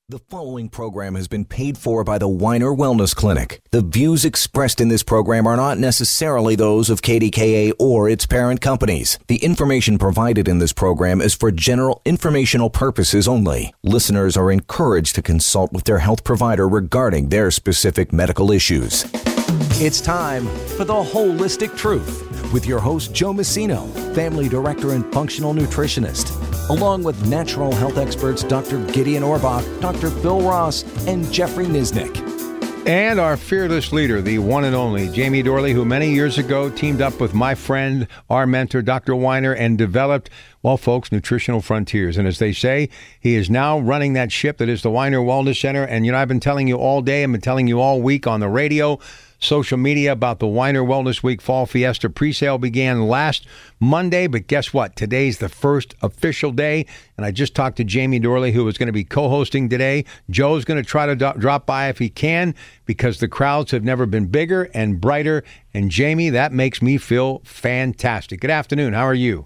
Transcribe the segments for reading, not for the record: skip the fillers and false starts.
The following program has been paid for by the Weiner Wellness Clinic. The views expressed in this program are not necessarily those of KDKA or its parent companies. The information provided in this program is for general informational purposes only. Listeners are encouraged to consult with their health provider regarding their specific medical issues. It's time for The Holistic Truth with your host, Joe Messino, Family Director and Functional Nutritionist, along with natural health experts Dr. Gideon Orbach, Dr. Phil Ross, and Jeffrey Nisnik. And our fearless leader, the one and only Jamie Dorley, who many years ago teamed up with my friend, our mentor, Dr. Weiner, and developed, well, folks, Nutritional Frontiers. And as they say, he is now running that ship that is the Weiner Wellness Center. And, you know, I've been telling you all day, I've been telling you all week on the radio, social media about the Weiner Wellness Week Fall Fiesta presale began last Monday, but guess what? Today's the first official day, and I just talked to Jamie Dorley, who is going to be co-hosting today. Joe's going to try to drop by if he can, because the crowds have never been bigger and brighter, and Jamie, that makes me feel fantastic. Good afternoon. How are you?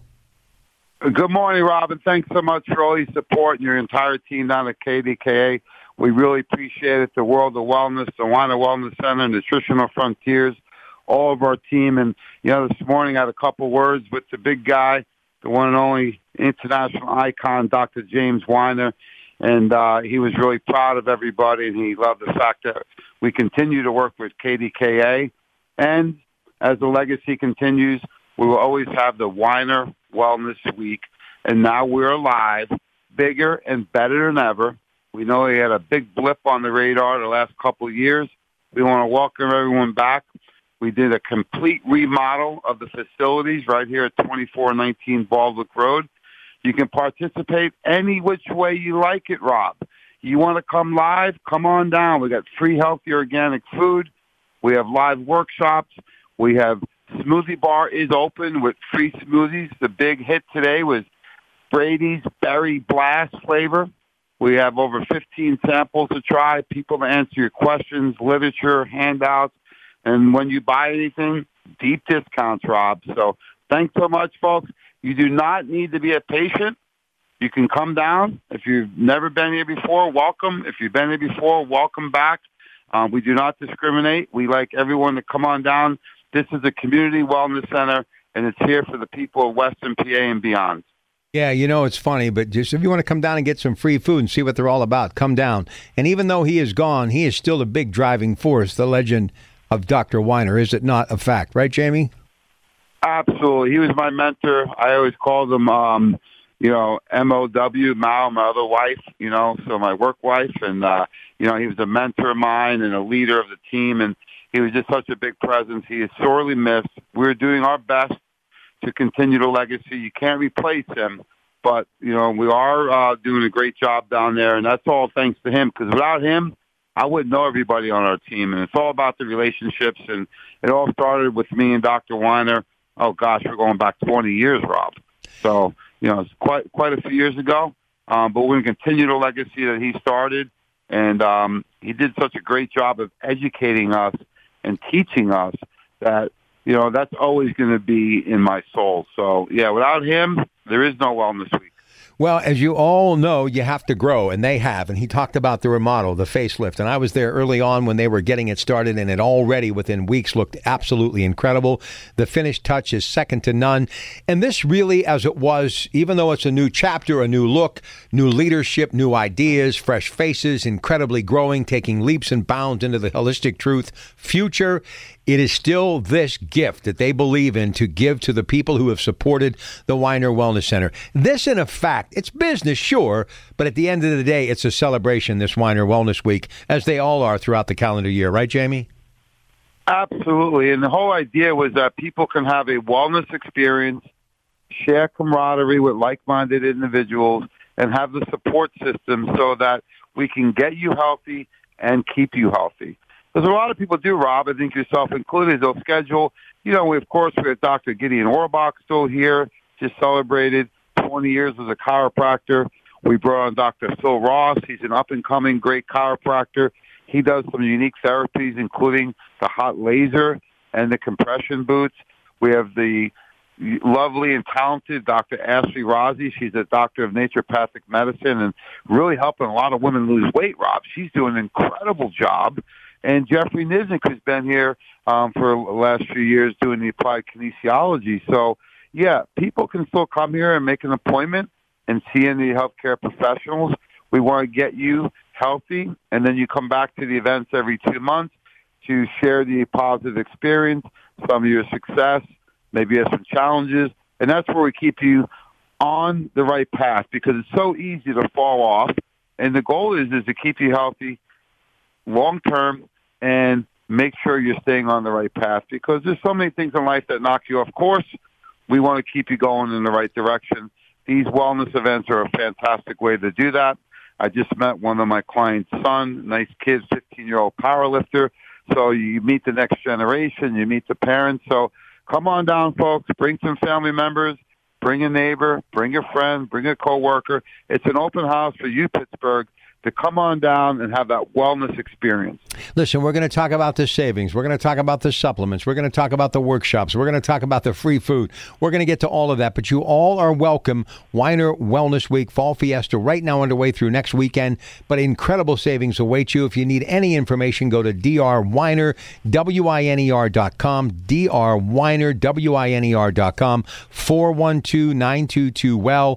Good morning, Robin. Thanks so much for all your support and your entire team down at KDKA. We really appreciate it. The World of Wellness, the Weiner Wellness Center, Nutritional Frontiers, all of our team. And, you know, this morning I had a couple words with the big guy, the one and only international icon, Dr. James Weiner. And he was really proud of everybody, and he loved the fact that we continue to work with KDKA. And as the legacy continues, we will always have the Weiner Wellness Week. And now we're alive, bigger and better than ever. We know he had a big blip on the radar the last couple of years. We want to welcome everyone back. We did a complete remodel of the facilities right here at 2419 Baldwick Road. You can participate any which way you like it, Rob. You want to come live? Come on down. We got free, healthy, organic food. We have live workshops. We have smoothie bar is open with free smoothies. The big hit today was Brady's Berry Blast flavor. We have over 15 samples to try, people to answer your questions, literature, handouts, and when you buy anything, deep discounts, Rob. So thanks so much, folks. You do not need to be a patient. You can come down. If you've never been here before, welcome. If you've been here before, welcome back. We do not discriminate. We like everyone to come on down. This is a community wellness center, and it's here for the people of Western PA and beyond. Yeah, you know, it's funny, but just if you want to come down and get some free food and see what they're all about, come down. And even though he is gone, he is still a big driving force, the legend of Dr. Weiner. Is it not a fact? Right, Jamie? Absolutely. He was my mentor. I always called him, M-O-W, Mao, my other wife, so my work wife. And, he was a mentor of mine and a leader of the team. And he was just such a big presence. He is sorely missed. We're doing our best to continue the legacy. You can't replace him, but, we are doing a great job down there, and that's all thanks to him, because without him, I wouldn't know everybody on our team, and it's all about the relationships, and it all started with me and Dr. Weiner. Oh, gosh, we're going back 20 years, Rob. So, it's quite a few years ago, but we're going to continue the legacy that he started, and he did such a great job of educating us and teaching us that that's always going to be in my soul. So, yeah, without him, there is no Wellness Week. Well, as you all know, you have to grow, and they have. And he talked about the remodel, the facelift. And I was there early on when they were getting it started, and it already within weeks looked absolutely incredible. The finished touch is second to none. And this really, as it was, even though it's a new chapter, a new look, new leadership, new ideas, fresh faces, incredibly growing, taking leaps and bounds into the holistic truth future, it is still this gift that they believe in to give to the people who have supported the Weiner Wellness Center. This, in a fact, it's business, sure, but at the end of the day, it's a celebration, this Weiner Wellness Week, as they all are throughout the calendar year. Right, Jamie? Absolutely. And the whole idea was that people can have a wellness experience, share camaraderie with like-minded individuals, and have the support system so that we can get you healthy and keep you healthy. Because a lot of people do, Rob, I think yourself included, they'll schedule, we have Dr. Gideon Orbach still here, just celebrated 20 years as a chiropractor. We brought on Dr. Phil Ross. He's an up-and-coming great chiropractor. He does some unique therapies, including the hot laser and the compression boots. We have the lovely and talented Dr. Ashley Razi. She's a doctor of naturopathic medicine and really helping a lot of women lose weight, Rob. She's doing an incredible job. And Jeffrey Niznik, who's been here for the last few years doing the applied kinesiology. So, yeah, people can still come here and make an appointment and see any healthcare professionals. We want to get you healthy, and then you come back to the events every 2 months to share the positive experience, some of your success, maybe you have some challenges, and that's where we keep you on the right path because it's so easy to fall off. And the goal is to keep you healthy long term and make sure you're staying on the right path because there's so many things in life that knock you off course. We want to keep you going in the right direction. These wellness events are a fantastic way to do that. I just met one of my clients' son, nice kid, 15-year-old powerlifter. So you meet the next generation, you meet the parents. So come on down, folks. Bring some family members. Bring a neighbor. Bring a friend. Bring a coworker. It's an open house for you, Pittsburgh, to come on down and have that wellness experience. Listen, we're going to talk about the savings. We're going to talk about the supplements. We're going to talk about the workshops. We're going to talk about the free food. We're going to get to all of that. But you all are welcome. Weiner Wellness Week, Fall Fiesta, right now underway through next weekend. But incredible savings await you. If you need any information, go to drweiner, WINER.com, drweiner, WINER.com, 412-922-WELL,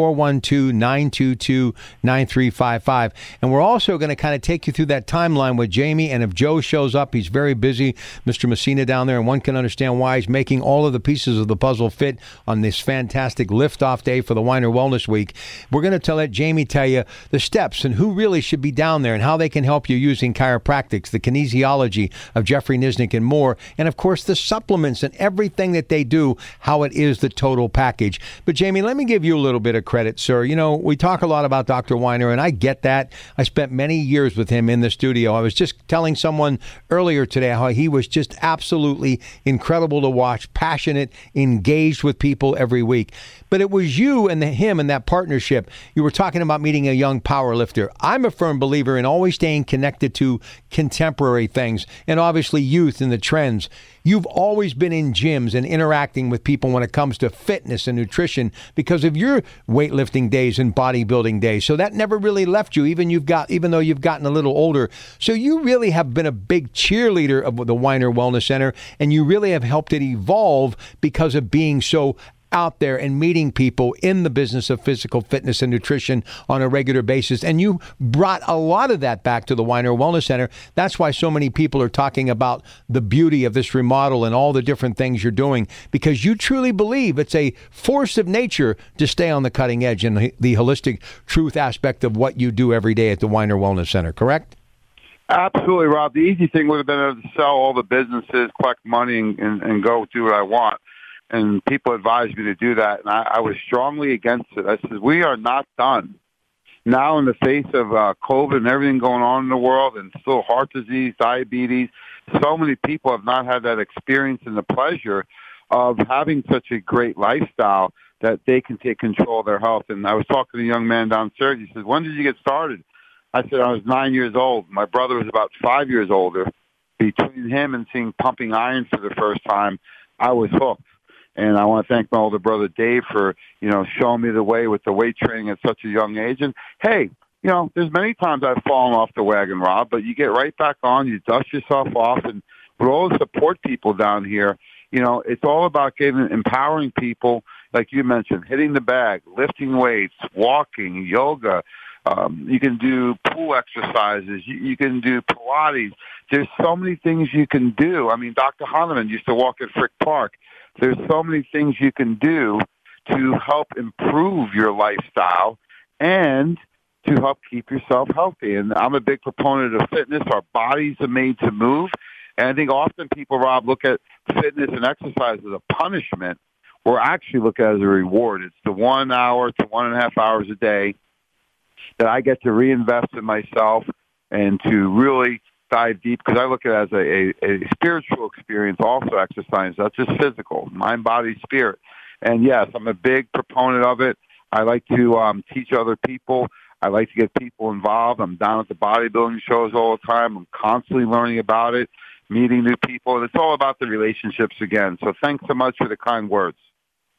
412-922-9355. And we're also going to kind of take you through that timeline with Jamie. And if Joe shows up, he's very busy, Mr. Messina down there, and one can understand why he's making all of the pieces of the puzzle fit on this fantastic liftoff day for the Weiner Wellness Week. We're going to let Jamie tell you the steps and who really should be down there and how they can help you using chiropractics, the kinesiology of Jeffrey Niznik and more. And, of course, the supplements and everything that they do, how it is the total package. But, Jamie, let me give you a little bit of credit, sir. You know, we talk a lot about Dr. Weiner, and I get that. I spent many years with him in the studio. I was just telling someone earlier today how he was just absolutely incredible to watch, passionate, engaged with people every week. But it was you and him and that partnership. You were talking about meeting a young power lifter. I'm a firm believer in always staying connected to contemporary things and obviously youth and the trends. You've always been in gyms and interacting with people when it comes to fitness and nutrition because of your weightlifting days and bodybuilding days. So that never really left you, even though you've gotten a little older. So you really have been a big cheerleader of the Weiner Wellness Center, and you really have helped it evolve because of being so out there and meeting people in the business of physical fitness and nutrition on a regular basis. And you brought a lot of that back to the Weiner Wellness Center. That's why so many people are talking about the beauty of this remodel and all the different things you're doing, because you truly believe it's a force of nature to stay on the cutting edge and the holistic truth aspect of what you do every day at the Weiner Wellness Center, correct? Absolutely, Rob. The easy thing would have been to sell all the businesses, collect money, and go do what I want. And people advised me to do that, and I was strongly against it. I said, we are not done. Now, in the face of COVID and everything going on in the world, and still heart disease, diabetes, so many people have not had that experience and the pleasure of having such a great lifestyle that they can take control of their health. And I was talking to a young man downstairs. He said, when did you get started? I said, I was 9 years old. My brother was about 5 years older. Between him and seeing Pumping Iron for the first time, I was hooked. And I want to thank my older brother, Dave, for, showing me the way with the weight training at such a young age. And, hey, there's many times I've fallen off the wagon, Rob, but you get right back on, you dust yourself off. And with all the support people down here, it's all about empowering people, like you mentioned, hitting the bag, lifting weights, walking, yoga. You can do pool exercises. You can do Pilates. There's so many things you can do. I mean, Dr. Hahnemann used to walk at Frick Park. There's so many things you can do to help improve your lifestyle and to help keep yourself healthy. And I'm a big proponent of fitness. Our bodies are made to move. And I think often people, Rob, look at fitness and exercise as a punishment, or actually look at it as a reward. It's the 1 hour to 1.5 hours a day that I get to reinvest in myself and to really dive deep, because I look at it as a spiritual experience, also exercise, not just physical, mind, body, spirit. And yes, I'm a big proponent of it. I like to teach other people. I like to get people involved. I'm down at the bodybuilding shows all the time. I'm constantly learning about it, meeting new people. It's all about the relationships again. So thanks so much for the kind words.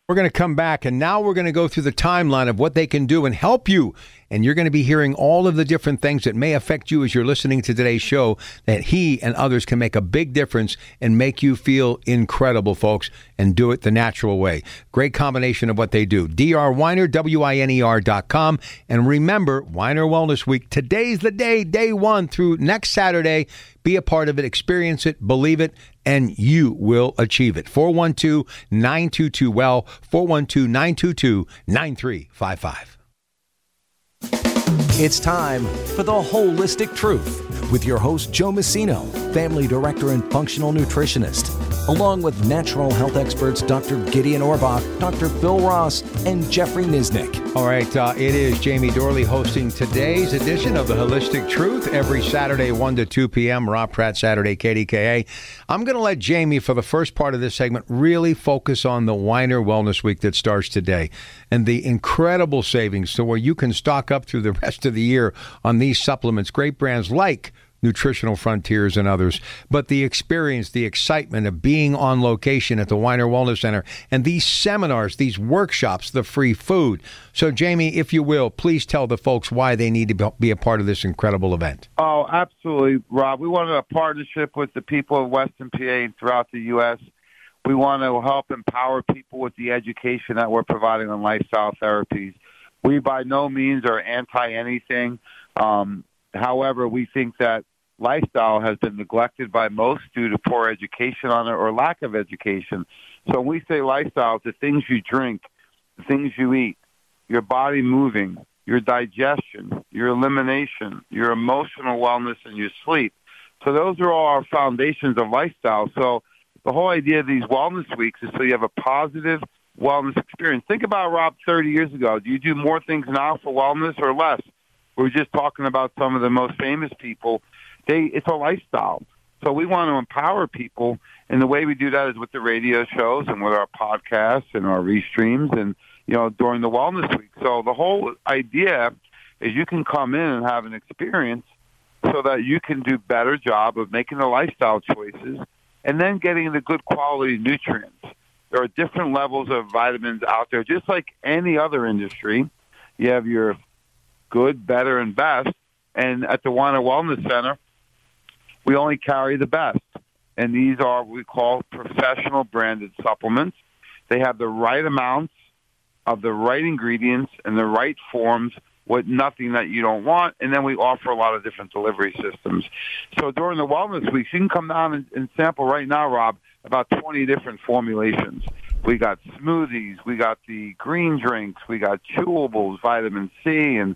We're going to come back, and now we're going to go through the timeline of what they can do and help you. And you're going to be hearing all of the different things that may affect you as you're listening to today's show, that he and others can make a big difference and make you feel incredible, folks, and do it the natural way. Great combination of what they do. Dr. Winer, WINER.com. And remember, Winer Wellness Week, today's the day, day one through next Saturday. Be a part of it, experience it, believe it, and you will achieve it. 412-922-WELL, 412-922-9355. It's time for The Holistic Truth with your host, Joe Messino, family director and functional nutritionist, along with natural health experts Dr. Gideon Orbach, Dr. Phil Ross, and Jeffrey Nisnik. All right, it is Jamie Dorley hosting today's edition of The Holistic Truth every Saturday, 1 to 2 p.m. Rob Pratt, Saturday, KDKA. I'm going to let Jamie, for the first part of this segment, really focus on the Winer Wellness Week that starts today and the incredible savings to where you can stock up through the rest of the year on these supplements, great brands like Nutritional Frontiers and others, but the experience, the excitement of being on location at the Winer Wellness Center, and these seminars, these workshops, the free food. So, Jamie, if you will, please tell the folks why they need to be a part of this incredible event. Oh, absolutely, Rob. We wanted a partnership with the people of Western PA and throughout the U.S. We want to help empower people with the education that we're providing on lifestyle therapies. We by no means are anti-anything. However, we think that lifestyle has been neglected by most due to poor education on it or lack of education. So when we say lifestyle, it's the things you drink, the things you eat, your body moving, your digestion, your elimination, your emotional wellness, and your sleep. So those are all our foundations of lifestyle. So the whole idea of these wellness weeks is so you have a positive wellness experience. Think about, Rob, 30 years ago. Do you do more things now for wellness or less? We were just talking about some of the most famous people. It's a lifestyle. So we want to empower people, and the way we do that is with the radio shows and with our podcasts and our restreams and, during the Wellness Week. So the whole idea is you can come in and have an experience so that you can do a better job of making the lifestyle choices and then getting the good quality nutrients. There are different levels of vitamins out there, just like any other industry. You have your good, better, and best. And at the Winer Wellness Center, we only carry the best. And these are what we call professional branded supplements. They have the right amounts of the right ingredients and the right forms with nothing that you don't want. And then we offer a lot of different delivery systems. So during the Wellness Week, you can come down and sample right now, Rob, about 20 different formulations. We got smoothies. We got the green drinks. We got chewables, vitamin C, and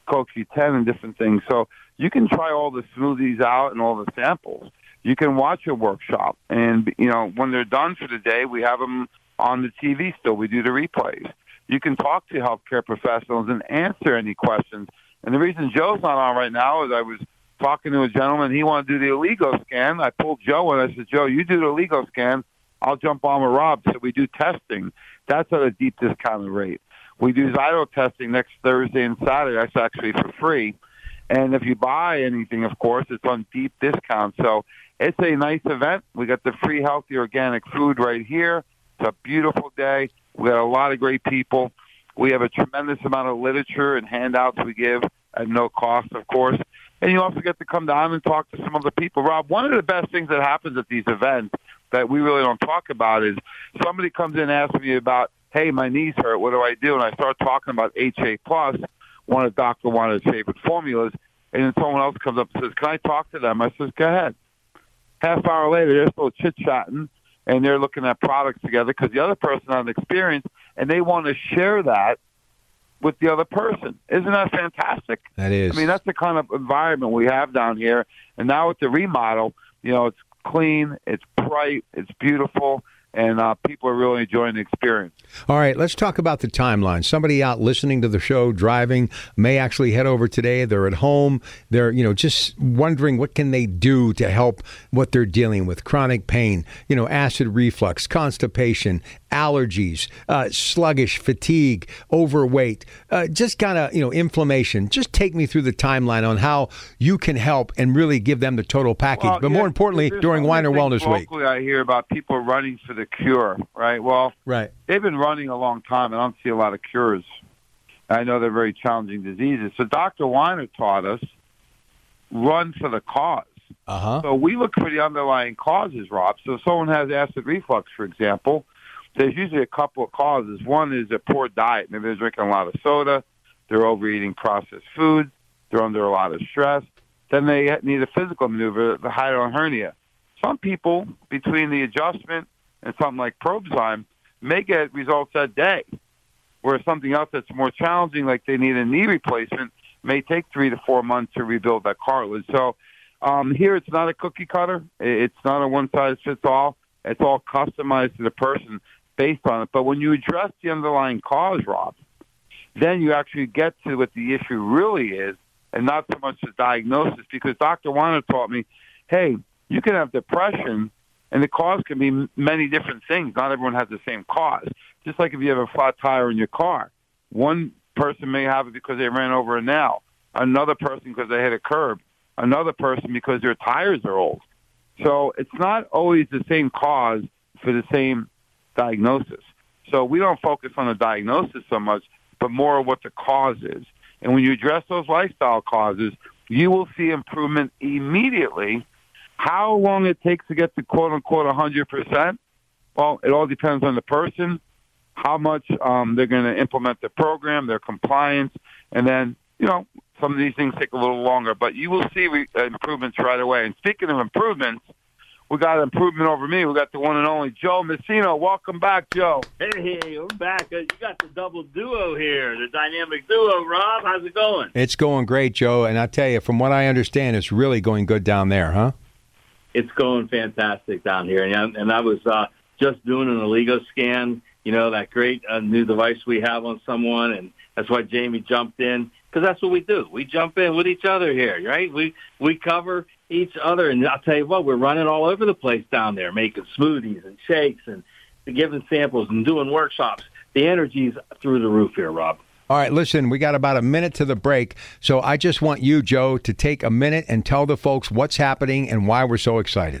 CoQ10 and different things. So you can try all the smoothies out and all the samples. You can watch a workshop. And, when they're done for the day, we have them on the TV still. We do the replays. You can talk to healthcare professionals and answer any questions. And the reason Joe's not on right now is I was talking to a gentleman. He wanted to do the Allego scan. I pulled Joe and I said, Joe, you do the Allego scan. I'll jump on with Rob. So we do testing. That's at a deep discounted rate. We do Zyto testing next Thursday and Saturday. That's actually for free. And if you buy anything, of course, it's on deep discount. So it's a nice event. We got the free healthy organic food right here. It's a beautiful day. We got a lot of great people. We have a tremendous amount of literature and handouts we give at no cost, of course. And you also get to come down and talk to some other people. Rob, one of the best things that happens at these events that we really don't talk about is somebody comes in and asks me about, hey, my knees hurt, what do I do? And I start talking about HA+, one of Dr. Winer's favorite formulas, and then someone else comes up and says, can I talk to them? I says, go ahead. Half hour later, they're still chit-chatting, and they're looking at products together because the other person has experience, and they want to share that with the other person. Isn't that fantastic? That is. I mean, that's the kind of environment we have down here. And now with the remodel, it's clean, it's bright, it's beautiful, and people are really enjoying the experience. All right, let's talk about the timeline. Somebody out listening to the show, driving, may actually head over today. They're at home. They're, just wondering what can they do to help what they're dealing with, chronic pain, acid reflux, constipation, allergies, sluggish, fatigue, overweight, just kind of, inflammation. Just take me through the timeline on how you can help and really give them the total package. Well, but more importantly, during Weiner Wellness Week. Locally, I hear about people running for the cure, right? Well, right. They've been running a long time, and I don't see a lot of cures. I know they're very challenging diseases. So Dr. Weiner taught us, run for the cause. Uh-huh. So we look for the underlying causes, Rob. So if someone has acid reflux, for example, there's usually a couple of causes. One is a poor diet. Maybe they're drinking a lot of soda. They're overeating processed food. They're under a lot of stress. Then they need a physical maneuver, the hiatal hernia. Some people, between the adjustment and something like Probzyme, may get results that day, whereas something else that's more challenging, like they need a knee replacement, may take 3 to 4 months to rebuild that cartilage. So here it's not a cookie cutter. It's not a one-size-fits-all. It's all customized to the person based on it. But when you address the underlying cause, Rob, then you actually get to what the issue really is and not so much the diagnosis, because Dr. Weiner taught me, hey, you can have depression, and the cause can be many different things. Not everyone has the same cause. Just like if you have a flat tire in your car, one person may have it because they ran over a nail, another person because they hit a curb, another person because their tires are old. So it's not always the same cause for the same diagnosis. So we don't focus on the diagnosis so much, but more what the cause is. And when you address those lifestyle causes, you will see improvement immediately. How long it takes to get to quote-unquote 100%, well, it all depends on the person, how much they're going to implement the program, their compliance, and then, some of these things take a little longer. But you will see improvements right away. And speaking of improvements, we got an improvement over me. We got the one and only Joe Messina. Welcome back, Joe. Hey, I'm back. You got the double duo here, the dynamic duo. Rob, how's it going? It's going great, Joe. And I tell you, from what I understand, it's really going good down there, huh? It's going fantastic down here. And I was just doing an Allego scan, that great new device we have on someone. And that's why Jamie jumped in, because that's what we do. We jump in with each other here, right? We cover each other. And I'll tell you what, we're running all over the place down there, making smoothies and shakes and giving samples and doing workshops. The energy's through the roof here, Rob. All right, listen, we got about a minute to the break, so I just want you, Joe, to take a minute and tell the folks what's happening and why we're so excited.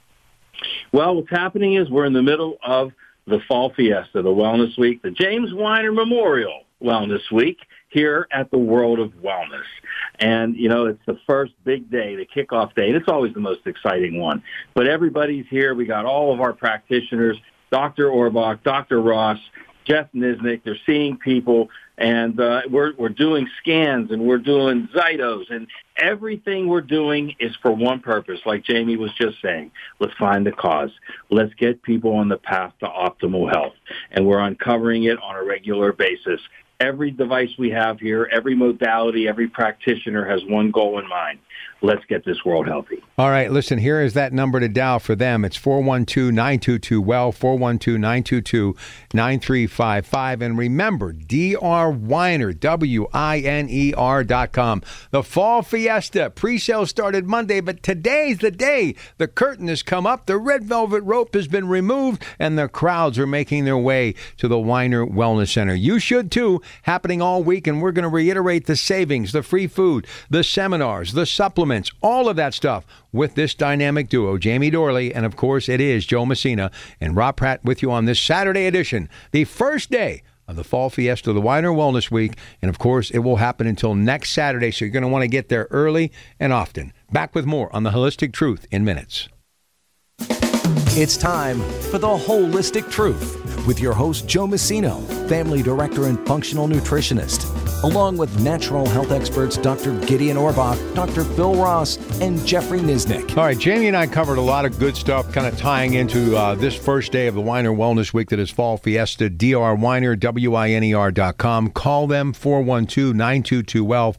Well, what's happening is we're in the middle of the Fall Fiesta, the Wellness Week, the James Weiner Memorial Wellness Week here at the World of Wellness. And, it's the first big day, the kickoff day, and it's always the most exciting one. But everybody's here. We got all of our practitioners, Dr. Orbach, Dr. Ross, Jeff Nisnik. They're seeing people, and we're doing scans, and we're doing Zytos, and everything we're doing is for one purpose, like Jamie was just saying. Let's find the cause. Let's get people on the path to optimal health, and we're uncovering it on a regular basis. Every device we have here, every modality, every practitioner has one goal in mind. Let's get this world healthy. All right, listen, here is that number to dial for them. It's 412-922-WELL, 412-922-9355. And remember, Dr. Weiner, WINER.com. The Fall Fiesta pre-sale started Monday, but today's the day. The curtain has come up, the red velvet rope has been removed, and the crowds are making their way to the Weiner Wellness Center. You should too, happening all week, and we're going to reiterate the savings, the free food, the seminars, the supplements, all of that stuff with this dynamic duo, Jamie Dorley, and of course it is Joe Messina and Rob Pratt with you on this Saturday edition, the first day of the Fall Fiesta, the Weiner Wellness Week, and of course it will happen until next Saturday, so you're going to want to get there early and often. Back with more on The Holistic Truth in minutes. It's time for The Holistic Truth with your host, Joe Messina, family director and functional nutritionist, along with natural health experts Dr. Gideon Orbach, Dr. Phil Ross, and Jeffrey Nisnik. All right, Jamie and I covered a lot of good stuff kind of tying into this first day of the Weiner Wellness Week that is Fall Fiesta. Dr. Weiner, WINER.com. Call them 412-922-WELL,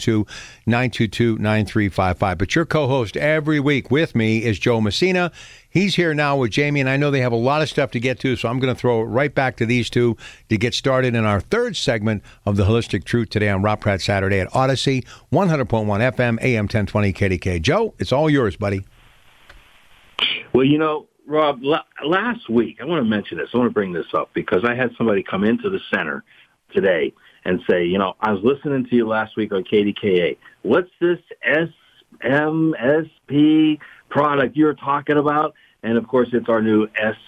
412-922-9355. But your co-host every week with me is Joe Messina. He's here now with Jamie, and I know they have a lot of stuff to get to, so I'm going to throw it right back to these two to get started in our third segment of The Holistic Truth today on Rob Pratt Saturday at Odyssey, 100.1 FM, AM 1020 KDK. Joe, it's all yours, buddy. Well, Rob, last week, I want to mention this. I want to bring this up because I had somebody come into the center today and say, I was listening to you last week on KDKA. What's this SMSP product you're talking about? And, of course, it's our new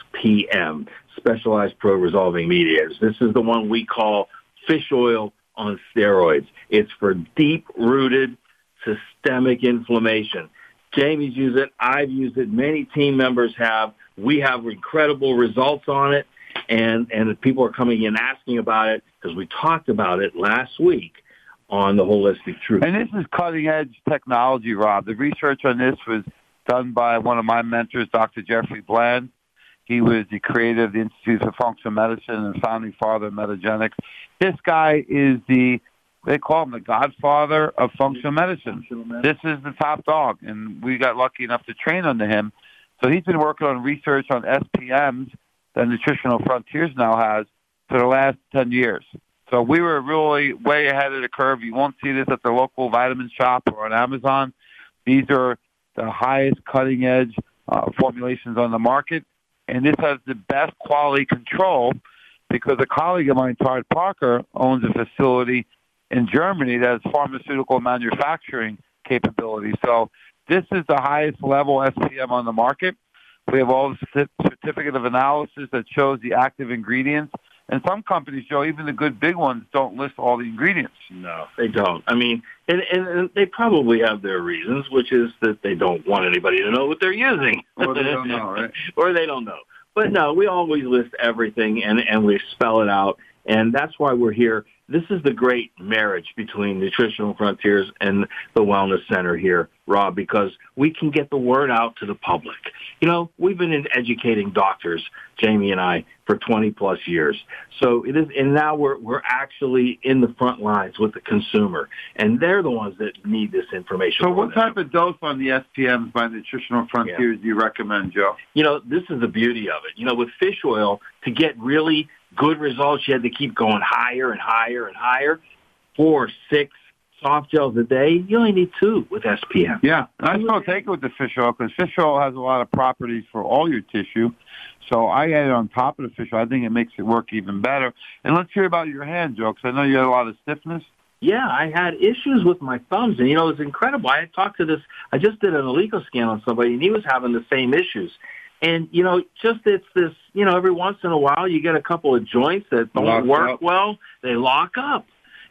SPM, Specialized Pro Resolving Mediators. This is the one we call fish oil on steroids. It's for deep-rooted systemic inflammation. Jamie's used it. I've used it. Many team members have. We have incredible results on it, and people are coming in asking about it because we talked about it last week on the Holistic Truth. And this is cutting-edge technology, Rob. The research on this was done by one of my mentors, Dr. Jeffrey Bland. He was the creator of the Institute for Functional Medicine and founding father of Metagenics. This guy is they call him the godfather of functional medicine. This is the top dog, and we got lucky enough to train under him. So he's been working on research on SPMs that Nutritional Frontiers now has for the last 10 years. So we were really way ahead of the curve. You won't see this at the local vitamin shop or on Amazon. These are the highest cutting-edge formulations on the market, and this has the best quality control because a colleague of mine, Todd Parker, owns a facility in Germany that has pharmaceutical manufacturing capability. So this is the highest level SPM on the market. We have all the certificate of analysis that shows the active ingredients. And some companies, Joe, even the good big ones, don't list all the ingredients. No, they don't. I mean, and they probably have their reasons, which is that they don't want anybody to know what they're using. Or they don't know, right? Or they don't know. But no, we always list everything and we spell it out. And that's why we're here. This is the great marriage between Nutritional Frontiers and the Wellness Center here, Rob, because we can get the word out to the public. We've been educating doctors, Jamie and I, for 20-plus years. So it is, and now we're actually in the front lines with the consumer, and they're the ones that need this information. So what type of dose on the SPMs by Nutritional Frontiers do you recommend, Joe? This is the beauty of it. With fish oil, to get really good results, you had to keep going higher and higher and higher. 4, 6 soft gels a day. You only need 2 with SPM. Yeah, and I still take it with the fish oil because fish oil has a lot of properties for all your tissue. So I add it on top of the fish oil. I think it makes it work even better. And let's hear about your hand, Joe, because I know you had a lot of stiffness. Yeah, I had issues with my thumbs, and it's incredible. I talked to this. I just did an illegal scan on somebody, and he was having the same issues. And, it's this, every once in a while you get a couple of joints that don't work well. They lock up,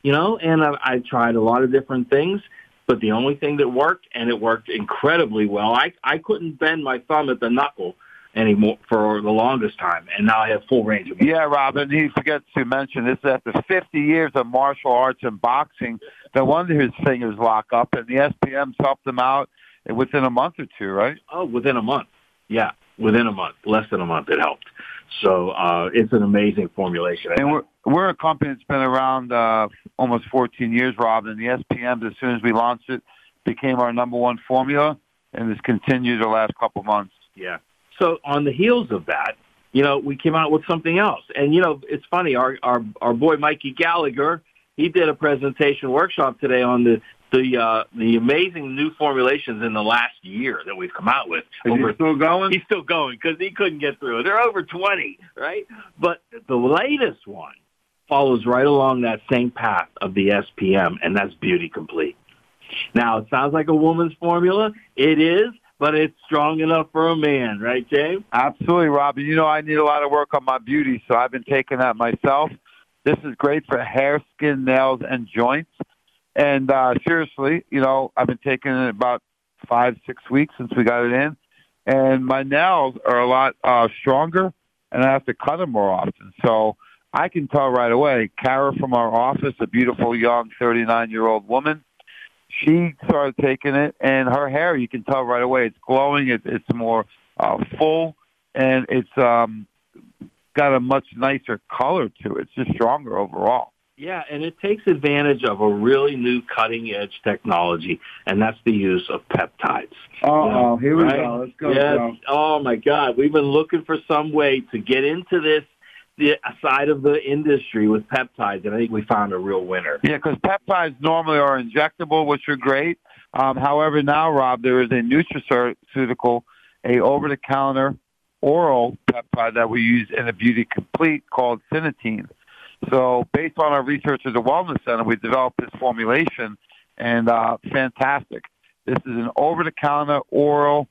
and I tried a lot of different things, but the only thing that worked, and it worked incredibly well, I couldn't bend my thumb at the knuckle anymore for the longest time, and now I have full range of motion. Yeah, Robin, he forgets to mention this. After 50 years of martial arts and boxing, no wonder his fingers lock up, and the SPMs helped him out within a month or 2, right? Oh, within a month. Yeah, within a month, less than a month, it helped. So it's an amazing formulation. And we're a company that's been around almost 14 years, Rob, and the SPMs, as soon as we launched it, became our number 1 formula, and has continued the last couple months. Yeah. So on the heels of that, we came out with something else. And, it's funny, our boy Mikey Gallagher, he did a presentation workshop today on the amazing new formulations in the last year that we've come out with. Is he still going? He's still going because he couldn't get through it. They're over 20, right? But the latest one follows right along that same path of the SPM, and that's Beauty Complete. Now, it sounds like a woman's formula. It is, but it's strong enough for a man, right, James? Absolutely, Rob. I need a lot of work on my beauty, so I've been taking that myself. This is great for hair, skin, nails, and joints. And seriously, I've been taking it about 5-6 weeks since we got it in, and my nails are a lot stronger, and I have to cut them more often. So I can tell right away. Kara from our office, a beautiful young 39-year-old woman, she started taking it, and her hair, you can tell right away, it's glowing, it's more full, and it's got a much nicer color to it. It's just stronger overall. Yeah, and it takes advantage of a really new cutting-edge technology, and that's the use of peptides. Oh, here we go. Let's go. Yes. Oh, my God. We've been looking for some way to get into the side of the industry with peptides, and I think we found a real winner. Yeah, because peptides normally are injectable, which are great. However, now, Rob, there is a nutraceutical, a over-the-counter oral peptide that we use in a Beauty Complete called Synatine. So based on our research at the Wellness Center, we developed this formulation, and fantastic. This is an over-the-counter oral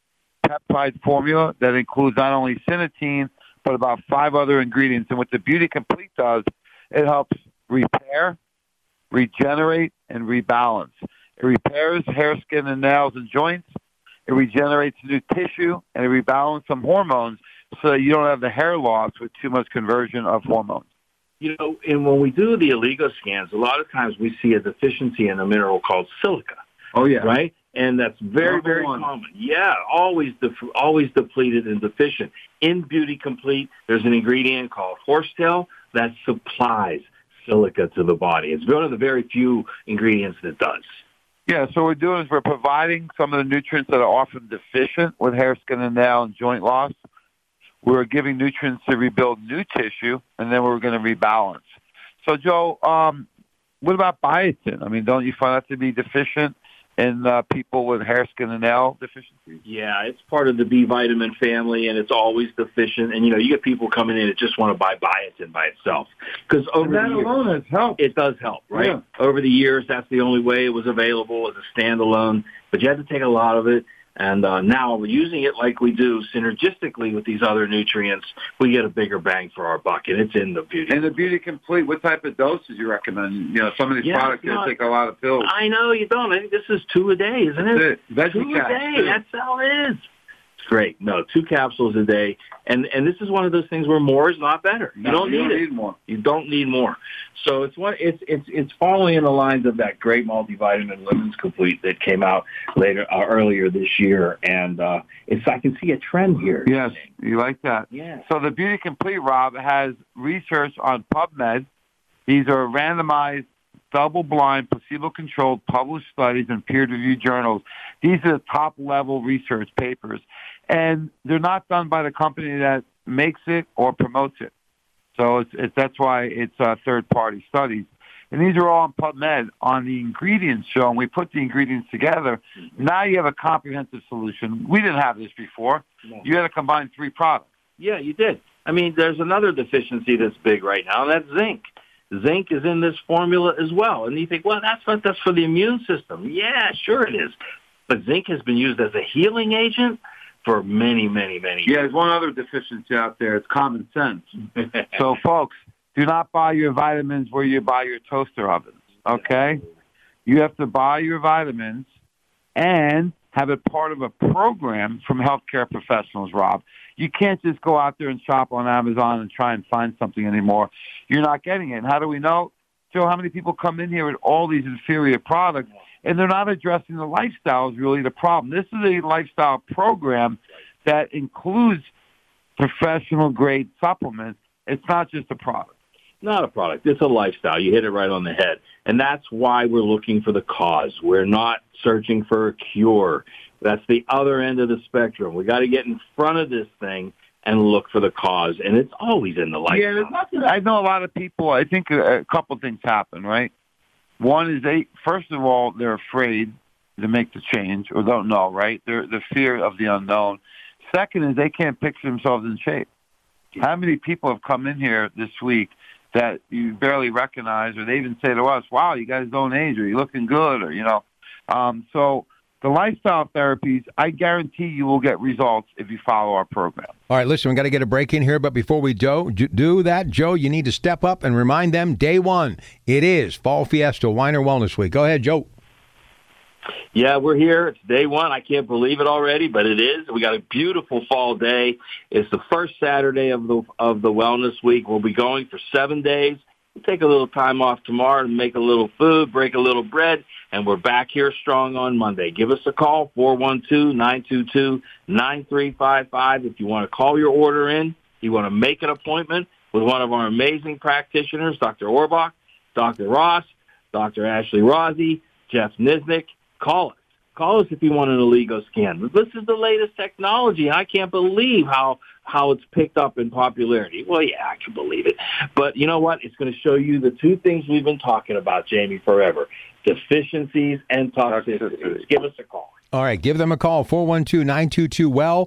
peptide formula that includes not only Synatine, but about 5 other ingredients. And what the Beauty Complete does, it helps repair, regenerate, and rebalance. It repairs hair, skin, and nails and joints. It regenerates new tissue, and it rebalances some hormones so that you don't have the hair loss with too much conversion of hormones. You know, and when we do the Oligo scans, a lot of times we see a deficiency in a mineral called silica. Oh, yeah. Right? And that's very, very common. Yeah, always depleted and deficient. In Beauty Complete, there's an ingredient called horsetail that supplies silica to the body. It's one of the very few ingredients that does. Yeah, so what we're doing is we're providing some of the nutrients that are often deficient with hair, skin, and nail and joint loss. We're giving nutrients to rebuild new tissue, and then we're going to rebalance. So, Joe, what about biotin? I mean, don't you find that to be deficient in people with hair, skin, and nail deficiencies? Yeah, it's part of the B vitamin family, and it's always deficient. And, you know, you get people coming in that just want to buy biotin by itself. Because over that the years, alone has helped. It does help, right? Yeah. Over the years, that's the only way it was available as a standalone. But you had to take a lot of it. And now we're using it like we do synergistically with these other nutrients. We get a bigger bang for our buck, and it's in the Beauty. And the Beauty Complete, what type of dosage you recommend? You know, some of these products take a lot of pills. I know you don't. I think this is 2 a day, isn't it? That's 2 a day. That's how it is. It's great. No, 2 capsules a day. And this is one of those things where more is not better. You don't need more. You don't need more. So it's following in the lines of that great multivitamin Women's Complete that came out earlier this year, and I can see a trend here. Yes, you like that. Yeah. So the Beauty Complete, Rob, has research on PubMed. These are randomized, double-blind, placebo-controlled, published studies in peer-reviewed journals. These are the top-level research papers, and they're not done by the company that makes it or promotes it. So that's why it's third-party studies. And these are all on PubMed on the ingredients show, and we put the ingredients together. Now you have a comprehensive solution. We didn't have this before. No. You had to combine 3 products. Yeah, you did. I mean, there's another deficiency that's big right now, and that's zinc. Zinc is in this formula as well. And you think, well, that's for the immune system. Yeah, sure it is. But zinc has been used as a healing agent for many, many, many years. Yeah, there's one other deficiency out there. It's common sense. So, folks, do not buy your vitamins where you buy your toaster ovens, okay? You have to buy your vitamins and have it part of a program from healthcare professionals, Rob. You can't just go out there and shop on Amazon and try and find something anymore. You're not getting it. And how do we know? Joe, how many people come in here with all these inferior products, and they're not addressing the lifestyle is really the problem. This is a lifestyle program that includes professional-grade supplements. It's not just a product. Not a product. It's a lifestyle. You hit it right on the head. And that's why we're looking for the cause. We're not searching for a cure. That's the other end of the spectrum. We got to get in front of this thing and look for the cause. And it's always in the lifestyle. Yeah, I know a lot of people, I think a couple things happen, right? One is first of all, they're afraid to make the change or don't know, right? The fear of the unknown. Second is they can't picture themselves in shape. How many people have come in here this week that you barely recognize, or they even say to us, wow, you guys don't age, or you're looking good, or, you know. So the lifestyle therapies, I guarantee you will get results if you follow our program. All right, listen, we got to get a break in here, but before we do that, Joe, you need to step up and remind them day one, it is Fall Fiesta Weiner Wellness Week. Go ahead, Joe. Yeah, we're here. It's day one. I can't believe it already, but it is. We got a beautiful fall day. It's the first Saturday of the Wellness Week. We'll be going for 7 days. We'll take a little time off tomorrow and make a little food, break a little bread, and we're back here strong on Monday. Give us a call, 412-922-9355. If you want to call your order in, you want to make an appointment with one of our amazing practitioners, Dr. Orbach, Dr. Ross, Dr. Ashley Rossi, Jeff Nisnik. Call us. Call us if you want an Oligo scan. This is the latest technology. I can't believe how it's picked up in popularity. Well, yeah, I can believe it. But you know what? It's going to show you the 2 things we've been talking about, Jamie, forever. Deficiencies and toxicities. Give us a call. All right, give them a call, 412-922-WELL,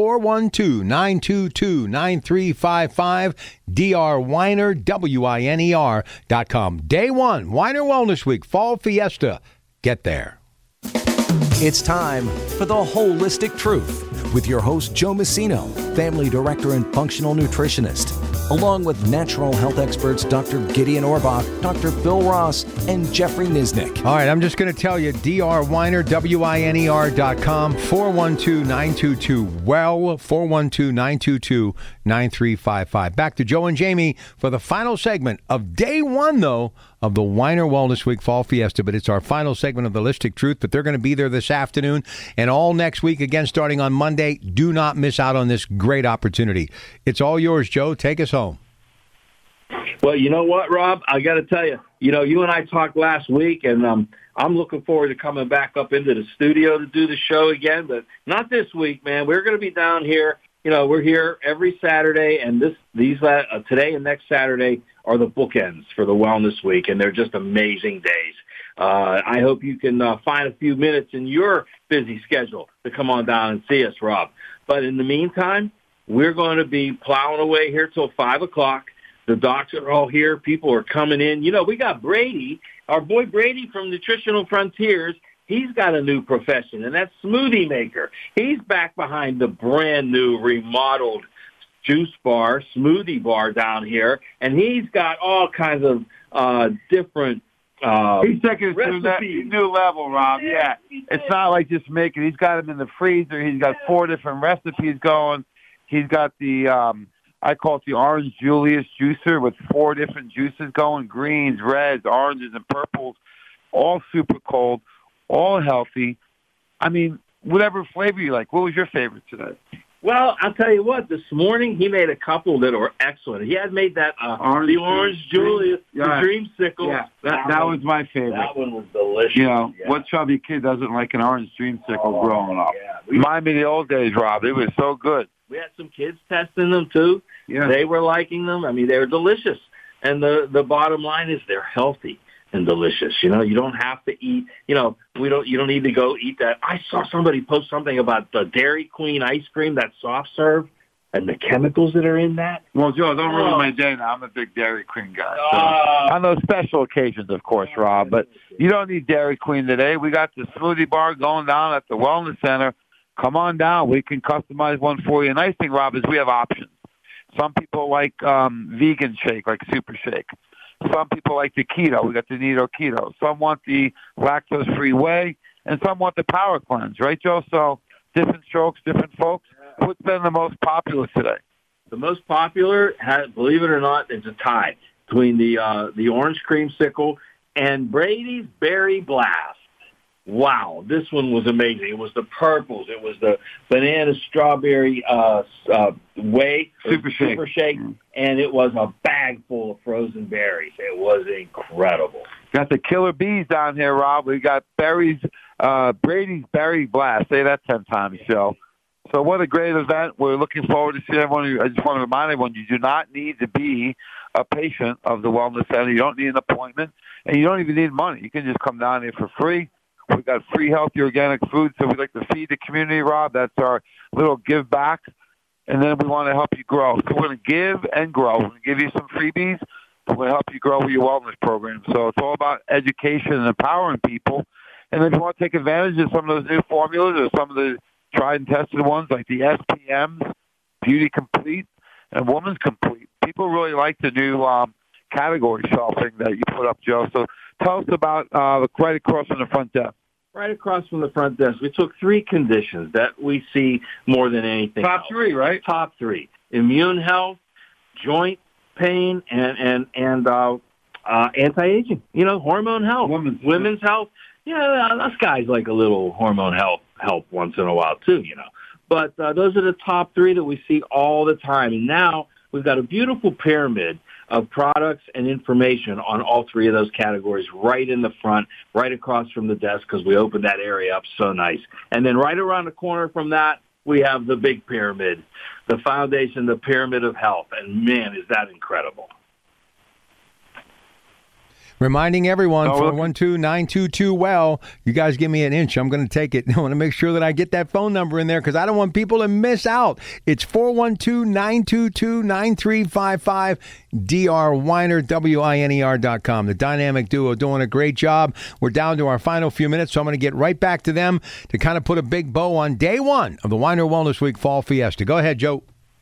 412-922-9355, drweiner, WINER.com. Day one, Weiner Wellness Week, Fall Fiesta. Get there. It's time for The Holistic Truth with your host, Joe Messino, family director and functional nutritionist, along with natural health experts Dr. Gideon Orbach, Dr. Phil Ross, and Jeffrey Nisnik. All right, I'm just going to tell you, drweiner, WINER.com, 412-922-WELL, 412-922-9355. Back to Joe and Jamie for the final segment of day one, though, of the Weiner Wellness Week Fall Fiesta, but it's our final segment of the Holistic Truth, but they're going to be there this afternoon and all next week, again, starting on Monday. Do not miss out on this great opportunity. It's all yours, Joe. Take us home. Well, you know what, Rob? I got to tell you, you and I talked last week, and I'm looking forward to coming back up into the studio to do the show again, but not this week, man. We're going to be down here. We're here every Saturday, and today and next Saturday are the bookends for the Wellness Week, and they're just amazing days. I hope you can find a few minutes in your busy schedule to come on down and see us, Rob. But in the meantime, we're going to be plowing away here till 5 o'clock. The docs are all here. People are coming in. We got Brady, our boy Brady from Nutritional Frontiers. He's got a new profession, and that's smoothie maker. He's back behind the brand new remodeled juice bar, smoothie bar down here, and he's got all kinds of different he's taking it to that new level, Rob. Yeah. It's not like just making. He's got them in the freezer. He's got 4 different recipes going. He's got the, I call it the Orange Julius juicer with 4 different juices going, greens, reds, oranges, and purples, all super cold, all healthy. I mean, whatever flavor you like. What was your favorite today? Well, I'll tell you what. This morning he made a couple that were excellent. He had made that the Orange Julius, the Dreamsicle. Yeah, that was my favorite. That one was delicious. What chubby kid doesn't like an Orange Dreamsicle growing up? Yeah. Remind me of the old days, Rob. It was so good. We had some kids testing them too. Yeah. They were liking them. I mean, they were delicious. And the bottom line is they're healthy and delicious. You don't have to eat, you don't need to go eat that. I saw somebody post something about the Dairy Queen ice cream, that soft serve, and the chemicals that are in that. Well, Joe, don't ruin my day now. I'm a big Dairy Queen guy. So on those special occasions, of course, Rob, but you don't need Dairy Queen today. We got the smoothie bar going down at the Wellness Center. Come on down. We can customize one for you. Nice thing, Rob, is we have options. Some people like vegan shake, like Super Shake. Some people like the keto. We got the Nido Keto. Some want the lactose-free whey, and some want the power cleanse, right, Joe? So different strokes, different folks. What's been the most popular today? The most popular, believe it or not, is a tie between the Orange Creamsicle and Brady's Berry Blast. Wow, this one was amazing. It was the purples. It was the banana strawberry whey, Super Shake, and it was a bag full of frozen berries. It was incredible. Got the killer bees down here, Rob. We got Brady's Berry Blast. Say that 10 times, Joe. So what a great event. We're looking forward to seeing everyone. I just want to remind everyone, you do not need to be a patient of the Wellness Center. You don't need an appointment, and you don't even need money. You can just come down here for free. We've got free, healthy, organic food, so we'd like to feed the community, Rob. That's our little give back. And then we want to help you grow. So we're going to give and grow. We're going to give you some freebies. We're going to help you grow with your wellness program. So it's all about education and empowering people. And if you want to take advantage of some of those new formulas or some of the tried and tested ones like the SPMs, Beauty Complete, and Woman's Complete, people really like the new category shelving that you put up, Joe. So tell us about right across from the front desk. Right across from the front desk, we took 3 conditions that we see more than anything Top else. 3, right? Top 3. Immune health, joint pain, and anti-aging. Hormone health. Women's health. Us guys like a little hormone help once in a while, too, But those are the top 3 that we see all the time. And now we've got a beautiful pyramid of products and information on all 3 of those categories right in the front, right across from the desk, because we opened that area up so nice. And then right around the corner from that, we have the big pyramid, the foundation, the pyramid of health. And, man, is that incredible. Reminding everyone, 412-922-WELL. You guys give me an inch. I'm going to take it. I want to make sure that I get that phone number in there because I don't want people to miss out. It's 412-922-9355. Dr. Winer, WINER.com. The dynamic duo doing a great job. We're down to our final few minutes, so I'm going to get right back to them to kind of put a big bow on day one of the Weiner Wellness Week Fall Fiesta. Go ahead, Joe.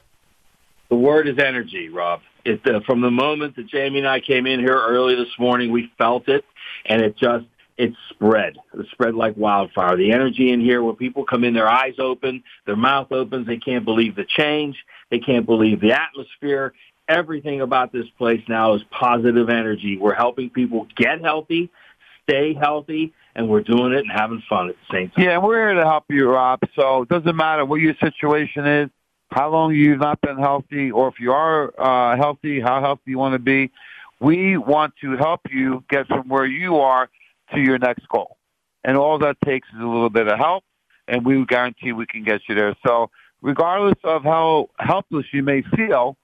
The word is energy, Rob. From the moment that Jamie and I came in here early this morning, we felt it, and it spread. It spread like wildfire. The energy in here, when people come in, their eyes open, their mouth opens, they can't believe the change. They can't believe the atmosphere. Everything about this place now is positive energy. We're helping people get healthy, stay healthy, and we're doing it and having fun at the same time. Yeah, we're here to help you, Rob. So it doesn't matter what your situation is, how long you've not been healthy, or if you are healthy, how healthy you want to be. We want to help you get from where you are to your next goal. And all that takes is a little bit of help, and we guarantee we can get you there. So regardless of how helpless you may feel,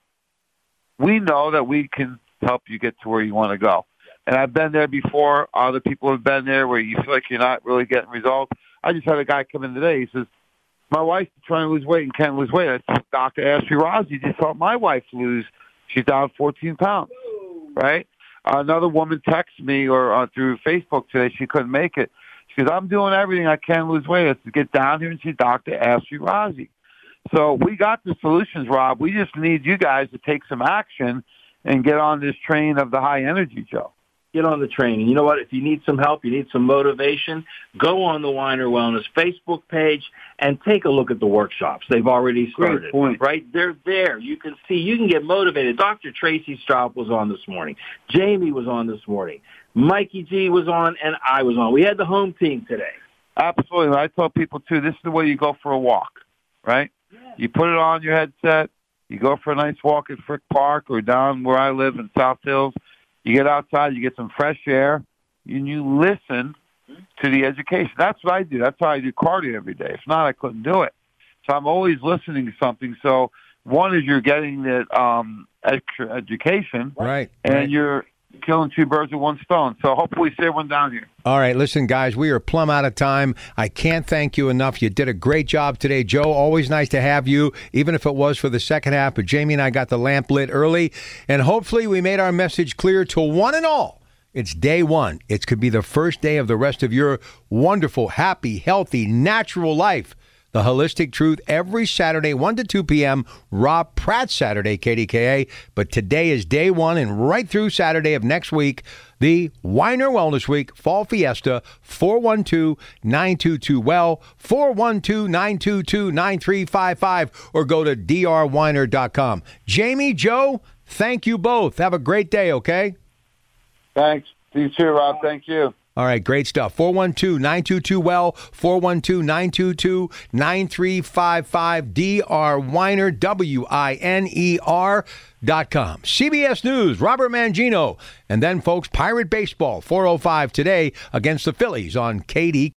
we know that we can help you get to where you want to go. And I've been there before. Other people have been there where you feel like you're not really getting results. I just had a guy come in today. He says, my wife's trying to lose weight and can't lose weight. I said, Dr. Ashley Rossi just helped my wife lose. She's down 14 pounds, right? Another woman texted me or through Facebook today. She couldn't make it. She goes, I'm doing everything I can to lose weight. I said, get down here and see Dr. Ashley Rossi. So we got the solutions, Rob. We just need you guys to take some action and get on this train of the high energy, Joe. Get on the train. And you know what? If you need some help, you need some motivation, go on the Weiner Wellness Facebook page and take a look at the workshops. They've already started. Great point. Right? They're there. You can see. You can get motivated. Dr. Tracy Straub was on this morning. Jamie was on this morning. Mikey G was on, and I was on. We had the home team today. Absolutely. I tell people, too, this is the way you go for a walk, right? Yeah. You put it on your headset. You go for a nice walk at Frick Park or down where I live in South Hills. You get outside, you get some fresh air, and you listen to the education. That's what I do. That's how I do cardio every day. If not, I couldn't do it. So I'm always listening to something. So one is you're getting that extra education, right? And you're killing two birds with one stone. So hopefully we see everyone down here. All right, listen, guys, we are plumb out of time. I can't thank you enough. You did a great job today, Joe. Always nice to have you, even if it was for the second half. But Jamie and I got the lamp lit early, and hopefully we made our message clear to one and all. It's day one. It could be the first day of the rest of your wonderful, happy, healthy, natural life. The Holistic Truth every Saturday, 1 to 2 p.m. Rob Pratt Saturday, KDKA. But today is day one, and right through Saturday of next week, the Weiner Wellness Week Fall Fiesta, 412-922-WELL, 412-922-9355, or go to drwiner.com. Jamie, Joe, thank you both. Have a great day, okay? Thanks. You too, Rob. Thank you. All right, great stuff. 412-922-WELL, 412-922-9355, drwiner, WINER.com. CBS News, Robert Mangino. And then, folks, Pirate Baseball, 4:05 today against the Phillies on KD.